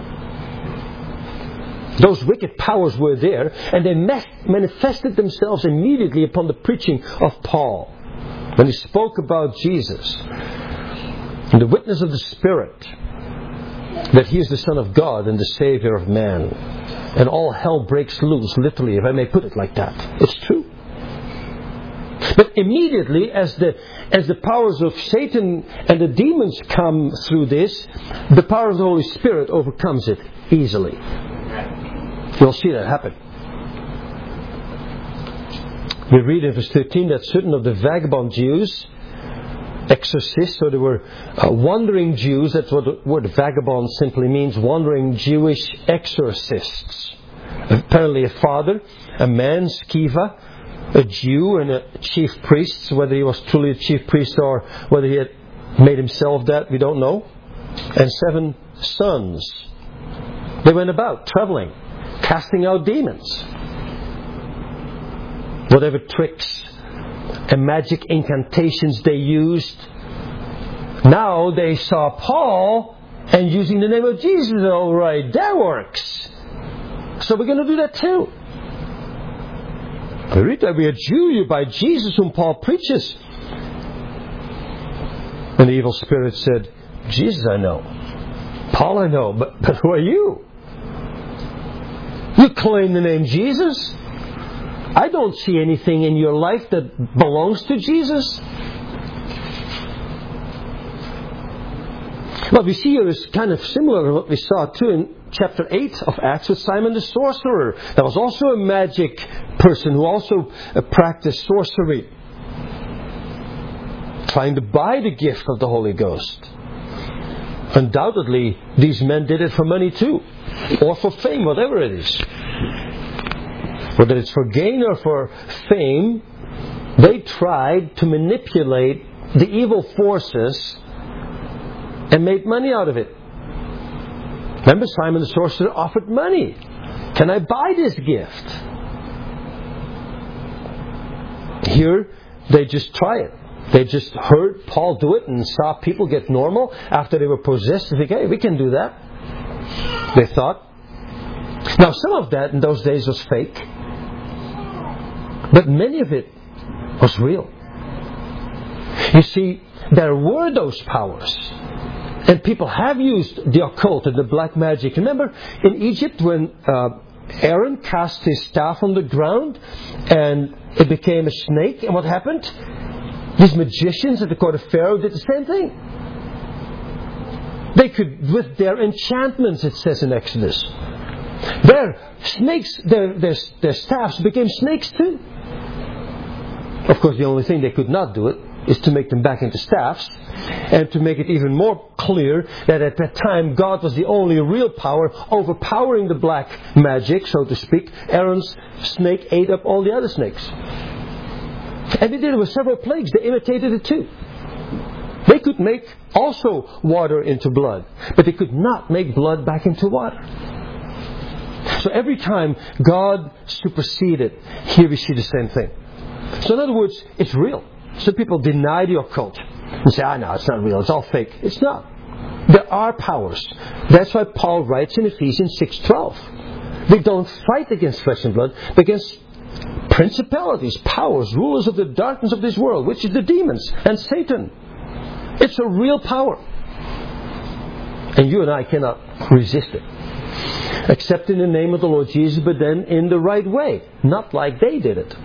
Those wicked powers were there, and they manifested themselves immediately upon the preaching of Paul. When he spoke about Jesus, and the witness of the Spirit, that He is the Son of God and the Savior of man. And all hell breaks loose, literally, if I may put it like that. It's true. But immediately, as the as the powers of Satan and the demons come through this, the power of the Holy Spirit overcomes it easily. You'll see that happen. We read in verse thirteen that certain of the vagabond Jews, exorcists, so they were uh, wandering Jews, that's what the word vagabond simply means, wandering Jewish exorcists. Apparently a father, a man, Sceva, a Jew and a chief priest, whether he was truly a chief priest or whether he had made himself that, we don't know, and seven sons. They went about traveling, casting out demons. Whatever tricks and magic incantations they used, now they saw Paul and using the name of Jesus. All right, that works. So we're going to do that too. We read that we adjure you by Jesus whom Paul preaches. And the evil spirit said, Jesus I know, Paul I know, but, but who are you? You claim the name Jesus. I don't see anything in your life that belongs to Jesus. What we see here is kind of similar to what we saw too in chapter eight of Acts with Simon the sorcerer. That was also a magic person who also practiced sorcery, trying to buy the gift of the Holy Ghost. Undoubtedly, these men did it for money too, or for fame, whatever it is. Whether it's for gain or for fame, they tried to manipulate the evil forces and made money out of it. Remember, Simon the sorcerer offered money. Can I buy this gift? Here, they just try it. They just heard Paul do it and saw people get normal after they were possessed. They think, hey, we can do that. They thought. Now, some of that in those days was fake. But many of it was real. You see, there were those powers. And people have used the occult and the black magic. Remember in Egypt when uh, Aaron cast his staff on the ground and it became a snake? And what happened? These magicians at the court of Pharaoh did the same thing. They could, with their enchantments, it says in Exodus, their snakes, their, their, their staffs became snakes too. Of course, the only thing they could not do it is to make them back into staffs, and to make it even more clear that at that time God was the only real power, overpowering the black magic, so to speak. Aaron's snake ate up all the other snakes. And they did it with several plagues. They imitated it too. They could make also water into blood, but they could not make blood back into water. So every time God superseded, here we see the same thing. So in other words, it's real. Some people deny the occult and say, ah, no, it's not real, it's all fake. It's not. There are powers. That's why Paul writes in Ephesians six twelve. We don't fight against flesh and blood, but against principalities, powers, rulers of the darkness of this world, which is the demons and Satan. It's a real power. And you and I cannot resist it. Except in the name of the Lord Jesus, but then in the right way. Not like they did it.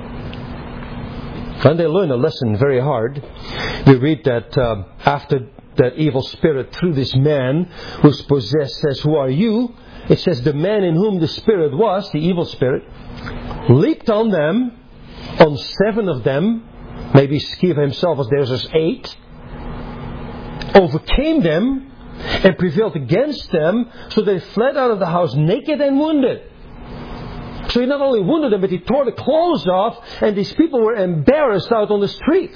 And they learn a lesson very hard. We read that uh, after that evil spirit through this man who's possessed says, who are you? It says the man in whom the spirit was, the evil spirit, leaped on them, on seven of them. Maybe Sceva himself was there, so there's eight. Overcame them and prevailed against them, so they fled out of the house naked and wounded. So he not only wounded them, but he tore the clothes off, and these people were embarrassed out on the street.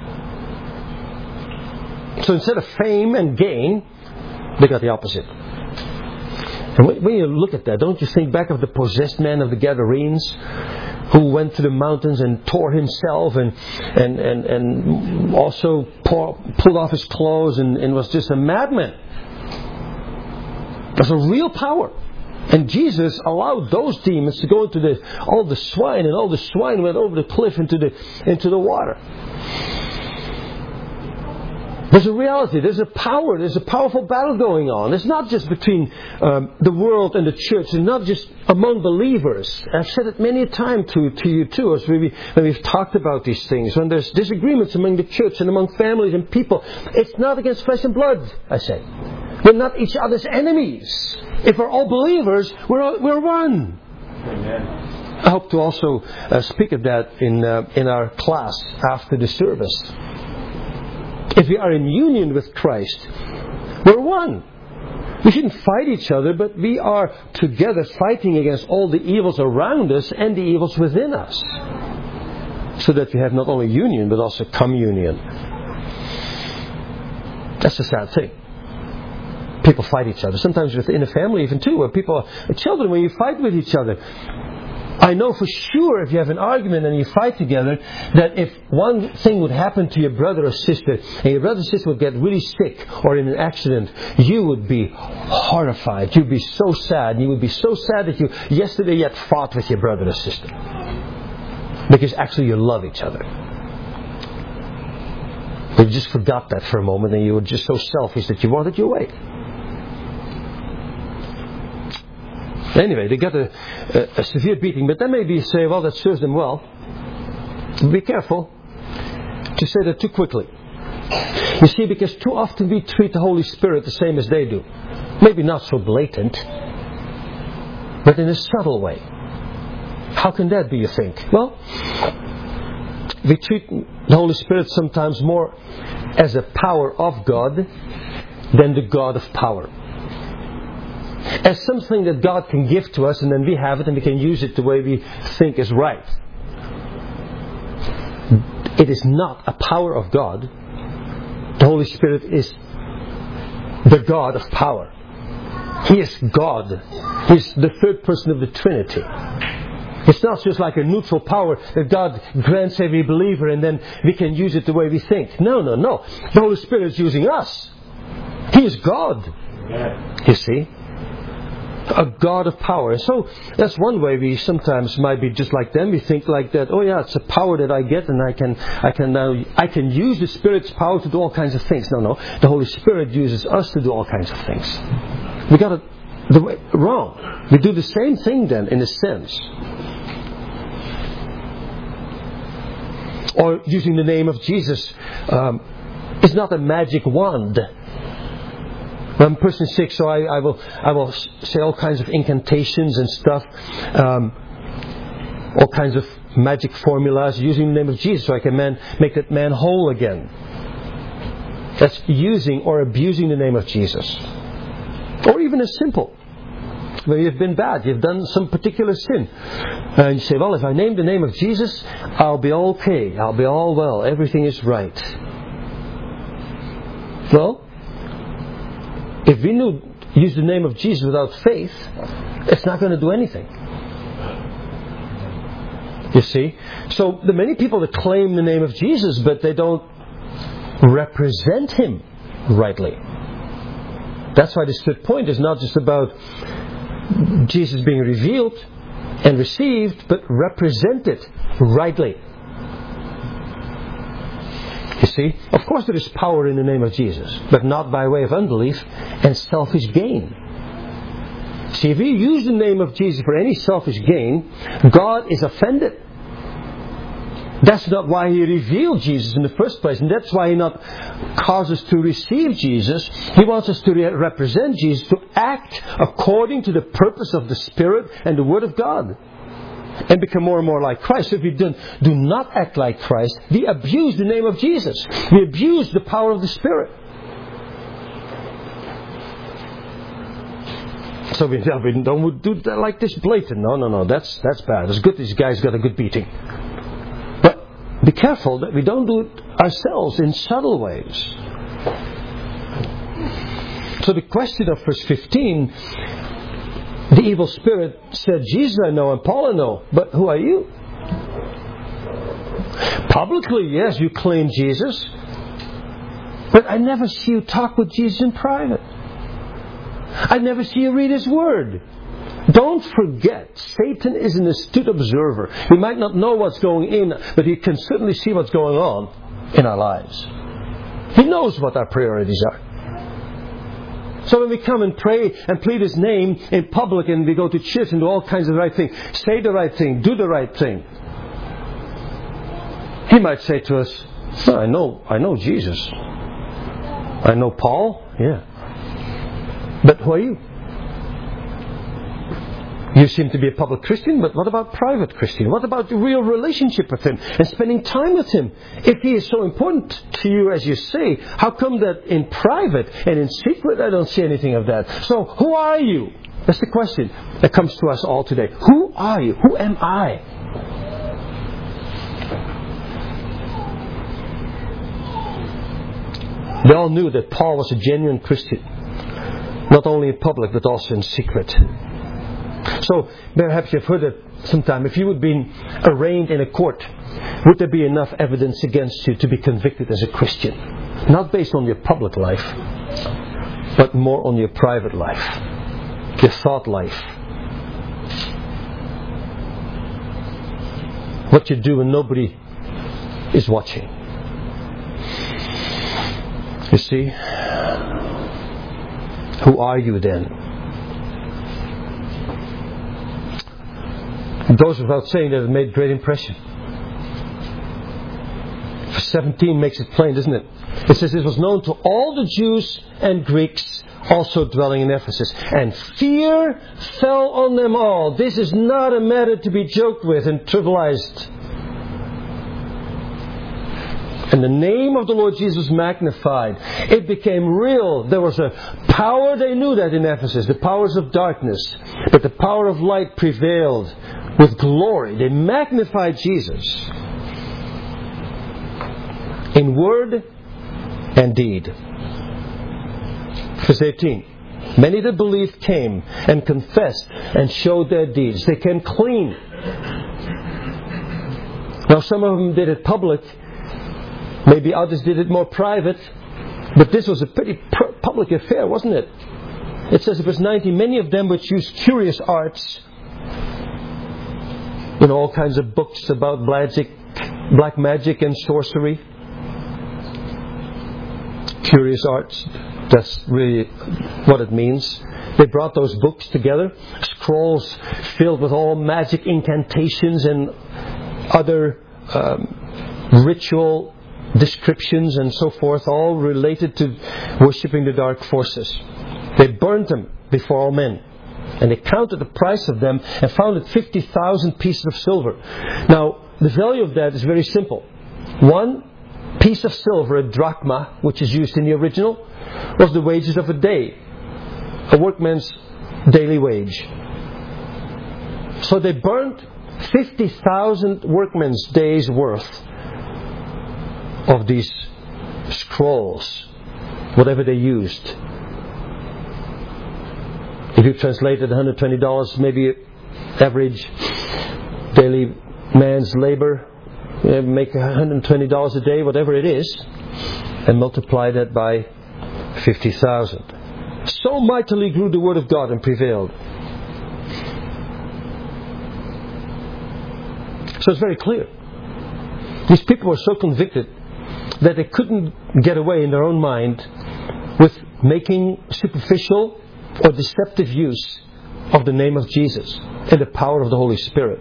So instead of fame and gain, they got the opposite. And when you look at that, don't you think back of the possessed man of the Gadarenes, who went to the mountains and tore himself and and and, and also pour, pulled off his clothes and, and was just a madman. That's a real power. And Jesus allowed those demons to go into the all the swine, and all the swine went over the cliff into the into the water. There's a reality, there's a power, there's a powerful battle going on. It's not just between um, the world and the church, it's not just among believers. I've said it many a time to, to you too, as we, when we've talked about these things. When there's disagreements among the church and among families and people, it's not against flesh and blood, I say. We're not each other's enemies. If we're all believers, we're, all, we're one. Amen. I hope to also uh, speak of that in, uh, in our class after the service. If we are in union with Christ, we're one. We shouldn't fight each other, but we are together fighting against all the evils around us and the evils within us. So that we have not only union, but also communion. That's a sad thing. People fight each other. Sometimes within a family even too, where people are children, when you fight with each other. I know for sure if you have an argument and you fight together, that if one thing would happen to your brother or sister, and your brother or sister would get really sick or in an accident, you would be horrified. You'd be so sad. You would be so sad that you yesterday yet fought with your brother or sister. Because actually you love each other. But you just forgot that for a moment and you were just so selfish that you wanted your way. Anyway, they got a, a, a severe beating, but then maybe you say, well, that serves them well. Be careful to say that too quickly. You see, because too often we treat the Holy Spirit the same as they do. Maybe not so blatant, but in a subtle way. How can that be, you think? Well, we treat the Holy Spirit sometimes more as a power of God than the God of power. As something that God can give to us and then we have it and we can use it the way we think is right. It is not a power of God. The Holy Spirit is the God of power. He is God. He is the third person of the Trinity. It's not just like a neutral power that God grants every believer and then we can use it the way we think. No, no, no. The Holy Spirit is using us. He is God. You see? A God of power. And so that's one way we sometimes might be just like them. We think like that, oh yeah, it's a power that I get and I can I can now I can use the Spirit's power to do all kinds of things. No, no. The Holy Spirit uses us to do all kinds of things. We got it the way wrong. We do the same thing then in a sense. Or using the name of Jesus um, is not a magic wand. When a person is sick, so I, I will I will say all kinds of incantations and stuff, um, all kinds of magic formulas using the name of Jesus so I can man, make that man whole again. That's using or abusing the name of Jesus. Or even as simple. When you've been bad, you've done some particular sin. And you say, well, if I name the name of Jesus, I'll be okay. I'll be all well. Everything is right. Well, if we knew, use the name of Jesus without faith, it's not going to do anything. You see? So there are many people that claim the name of Jesus, but they don't represent Him rightly. That's why this third point is not just about Jesus being revealed and received, but represented rightly. You see, of course there is power in the name of Jesus, but not by way of unbelief and selfish gain. See, if we use the name of Jesus for any selfish gain, God is offended. That's not why He revealed Jesus in the first place, and that's why He not causes us to receive Jesus. He wants us to re- represent Jesus, to act according to the purpose of the Spirit and the Word of God. And become more and more like Christ. So if we do, do not act like Christ, we abuse the name of Jesus. We abuse the power of the Spirit. So we, we don't do that like this blatant. No, no, no. That's that's bad. It's good this guy's got a good beating. But be careful that we don't do it ourselves in subtle ways. So the question of verse fifteen, the evil spirit said, Jesus I know and Paul I know, but who are you? Publicly, yes, you claim Jesus, but I never see you talk with Jesus in private. I never see you read His Word. Don't forget, Satan is an astute observer. He might not know what's going in, but he can certainly see what's going on in our lives. He knows what our priorities are. So when we come and pray and plead His name in public and we go to church and do all kinds of the right things, say the right thing, do the right thing, He might say to us, oh, I know, I know Jesus. I know Paul, yeah. But who are you? You seem to be a public Christian, but what about private Christian? What about the real relationship with Him and spending time with Him? If He is so important to you as you say, how come that in private and in secret I don't see anything of that? So, who are you? That's the question that comes to us all today. Who are you? Who am I? They all knew that Paul was a genuine Christian, not only in public but also in secret. So, perhaps you've heard it sometime. If you would be arraigned in a court, would there be enough evidence against you to be convicted as a Christian? Not based on your public life, but more on your private life, your thought life. What you do when nobody is watching. You see? Who are you then? It goes without saying that it made great impression. Verse seventeen makes it plain, doesn't it? It says, it was known to all the Jews and Greeks also dwelling in Ephesus. And fear fell on them all. This is not a matter to be joked with and trivialized. And the name of the Lord Jesus was magnified. It became real. There was a power, they knew that in Ephesus, the powers of darkness. But the power of light prevailed with glory. They magnified Jesus in word and deed. Verse eighteen. Many that believed came and confessed and showed their deeds. They came clean. Now some of them did it public. Maybe others did it more private. But this was a pretty public affair, wasn't it? It says in verse nineteen, many of them which used curious arts, in all kinds of books about magic, black magic and sorcery. Curious arts, that's really what it means. They brought those books together, scrolls filled with all magic incantations and other um, ritual descriptions and so forth, all related to worshipping the dark forces. They burnt them before all men. And they counted the price of them and found it fifty thousand pieces of silver. Now, the value of that is very simple. One piece of silver, a drachma, which is used in the original, was the wages of a day. A workman's daily wage. So they burnt fifty thousand workmen's days worth of these scrolls, whatever they used. If you translated one hundred twenty dollars, maybe average daily man's labor, you make one hundred twenty dollars a day, whatever it is, and multiply that by fifty thousand. So mightily grew the word of God and prevailed. So it's very clear. These people were so convicted that they couldn't get away in their own mind with making superficial or deceptive use of the name of Jesus and the power of the Holy Spirit.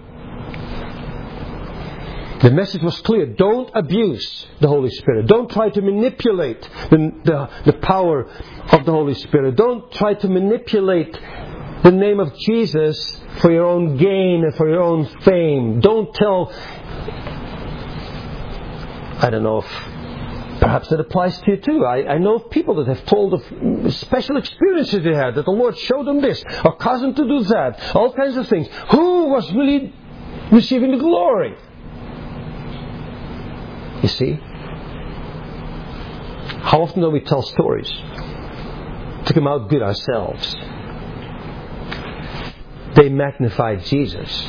The message was clear. Don't abuse the Holy Spirit. Don't try to manipulate the, the, the power of the Holy Spirit. Don't try to manipulate the name of Jesus for your own gain and for your own fame. Don't tell... I don't know if perhaps that applies to you too. I, I know of people that have told of special experiences they had, that the Lord showed them this or caused them to do that. All kinds of things. Who was really receiving the glory? You see? How often do we tell stories to come out good ourselves? They magnified Jesus.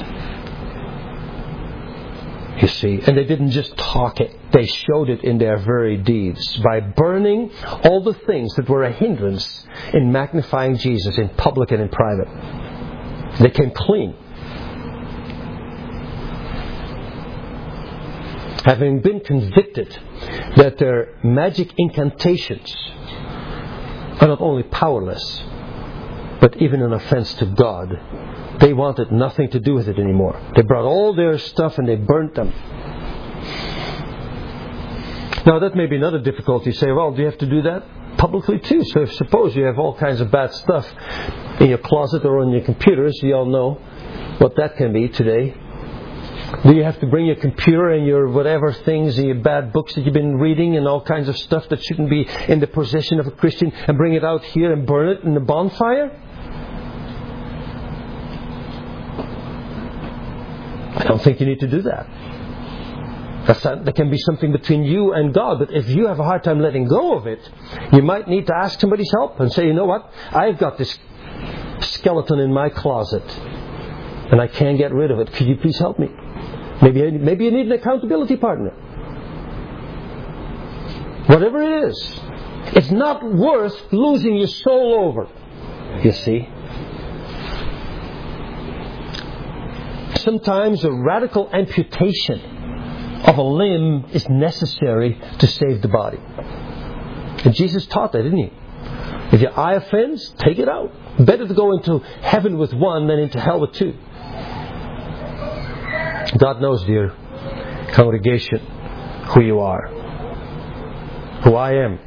You see, and they didn't just talk it, they showed it in their very deeds by burning all the things that were a hindrance in magnifying Jesus in public and in private. They came clean. having been convicted that their magic incantations are not only powerless, but even an offense to God, they wanted nothing to do with it anymore. They brought all their stuff and they burnt them. Now that may be another difficulty. You say, well, do you have to do that publicly too? So if suppose you have all kinds of bad stuff in your closet or on your computers, you all know what that can be today. Do you have to bring your computer and your whatever things and your bad books that you've been reading and all kinds of stuff that shouldn't be in the possession of a Christian and bring it out here and burn it in the bonfire? I don't think you need to do that. That's not, that can be something between you and God. But if you have a hard time letting go of it, you might need to ask somebody's help and say, you know what? I've got this skeleton in my closet and I can't get rid of it. Could you please help me? Maybe, maybe you need an accountability partner. Whatever it is, it's not worth losing your soul over. You see? Sometimes a radical amputation of a limb is necessary to save the body. And Jesus taught that, didn't he? If your eye offends, take it out. Better to go into heaven with one than into hell with two. God knows, dear congregation, who you are, who I am.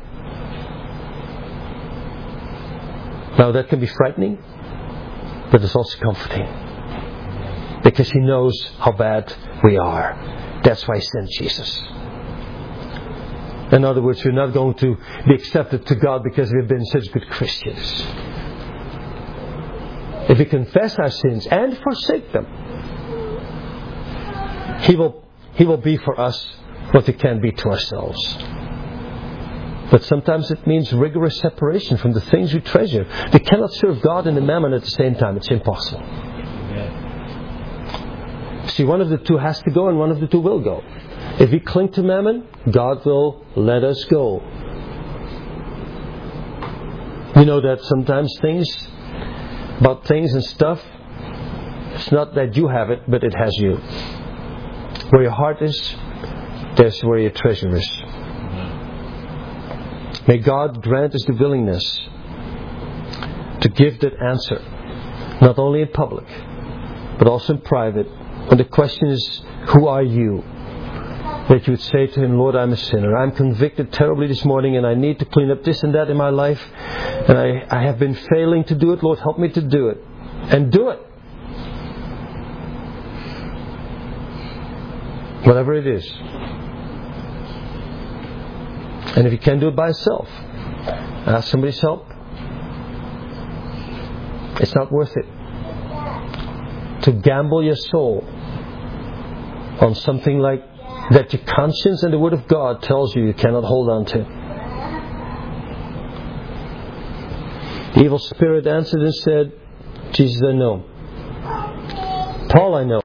Now that can be frightening, but it's also comforting. Because He knows how bad we are. That's why He sent Jesus. In other words, we're not going to be accepted to God because we've been such good Christians. If we confess our sins and forsake them, He will, He will be for us what we can be to ourselves. But sometimes it means rigorous separation from the things we treasure. We cannot serve God and the mammon at the same time. It's impossible. See, one of the two has to go and one of the two will go. If we cling to mammon, God will let us go. You know that sometimes things, about things and stuff, it's not that you have it, but it has you. Where your heart is, that's where your treasure is. May God grant us the willingness to give that answer, not only in public, but also in private. When the question is, who are you? That you would say to Him, Lord, I'm a sinner. I'm convicted terribly this morning and I need to clean up this and that in my life. And I, I have been failing to do it. Lord, help me to do it. And do it. Whatever it is. And if you can't do it by yourself, ask somebody's help. It's not worth it to gamble your soul on something like that your conscience and the Word of God tells you you cannot hold on to. The evil spirit answered and said, Jesus, I know. Paul, I know.